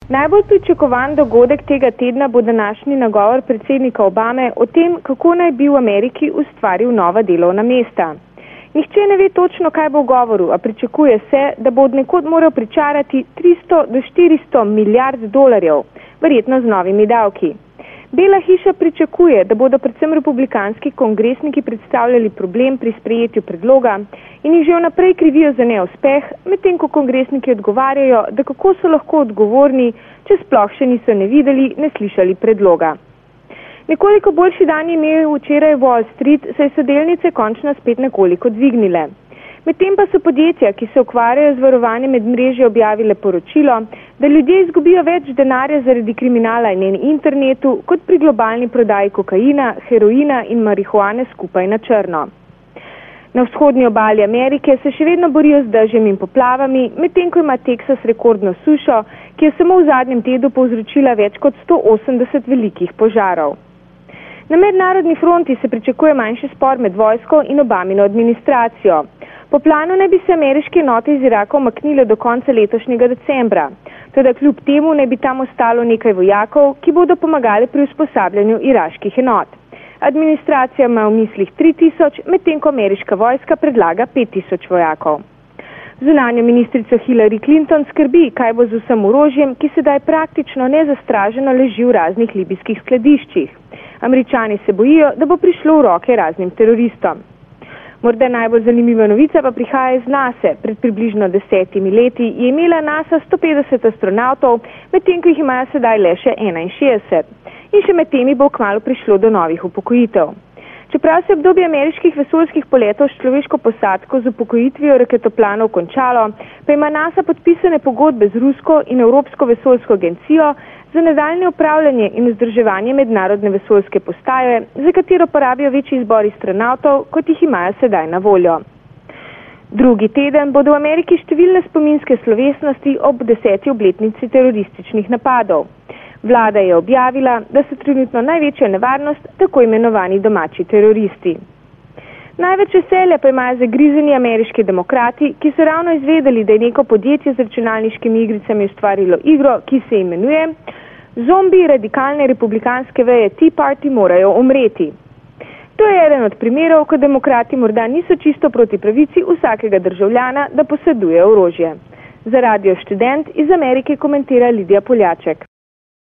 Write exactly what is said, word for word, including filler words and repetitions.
Najbolj pričakovan dogodek tega tedna bo današnji nagovor predsednika Obame o tem, kako naj bi v Ameriki ustvaril nova delovna mesta. Nihče ne ve točno, kaj bo v govoru, a pričakuje se, da bo od nekod moral pričarati tristo do štiristo milijard dolarjev, verjetno z novimi davki. Bela hiša pričakuje, da bodo predvsem republikanski kongresniki predstavljali problem pri sprejetju predloga in jih že vnaprej krivijo za neuspeh, medtem ko kongresniki odgovarjajo, da kako so lahko odgovorni, če sploh še niso ne videli, ne slišali predloga. Nekoliko boljši dan je imel včeraj Wall Street, saj so delnice končno spet nekoliko dvignile. Medtem pa so podjetja, ki se ukvarjajo z varovanjem medmrežja, objavile poročilo, da ljudje izgubijo več denarja zaradi kriminala na internetu, kot pri globalni prodaji kokaina, heroina in marihuane skupaj na črno. Na vzhodni obali Amerike se še vedno borijo z dežjem in poplavami, medtem ko ima Teksas rekordno sušo, ki je samo v zadnjem tednu povzročila več kot sto osemdeset velikih požarov. Na mednarodni fronti se pričakuje manjši spor med vojsko in Obamino administracijo. Po planu naj bi se ameriške enote iz Iraka umaknile do konca letošnjega decembra. Toda kljub temu naj bi tam ostalo nekaj vojakov, ki bodo pomagali pri usposabljanju iraških enot. Administracija ima v mislih tri tisoč, medtem ko ameriška vojska predlaga pet tisoč vojakov. Zunanjo ministrico Hillary Clinton skrbi, kaj bo z vsem orožjem, ki sedaj praktično nezastraženo leži v raznih libijskih skladiščih. Američani se bojijo, da bo prišlo v roke raznim teroristom. Morda najbolj zanimiva novica pa prihaja iz NASA. Pred približno desetimi leti je imela NASA sto petdeset astronautov, medtem ko jih imajo sedaj le še enainšestdeset. In še med temi bo kmalu prišlo do novih upokojitev. Čeprav se je obdobje ameriških vesoljskih poletov s človeško posadko z upokojitvijo raketoplanov končalo, pa ima NASA podpisane pogodbe z Rusko in Evropsko vesoljsko agencijo za nadaljnje upravljanje in vzdrževanje mednarodne vesoljske postaje, za katero porabijo večji izbor astronautov, kot jih imajo sedaj na voljo. Drugi teden bodo v Ameriki številne spominske slovesnosti ob deseti obletnici terorističnih napadov. Vlada je objavila, da so trenutno največja nevarnost tako imenovani domači teroristi. Največ veselja pa imajo zagrizeni ameriški demokrati, ki so ravno izvedeli, da je neko podjetje z računalniškimi igricami ustvarilo igro, ki se imenuje Zombi radikalne republikanske veje Tea Party morajo umreti. To je eden od primerov, ko demokrati morda niso čisto proti pravici vsakega državljana, da poseduje orožje. Za Radio Študent iz Amerike komentira Lidija Poljaček.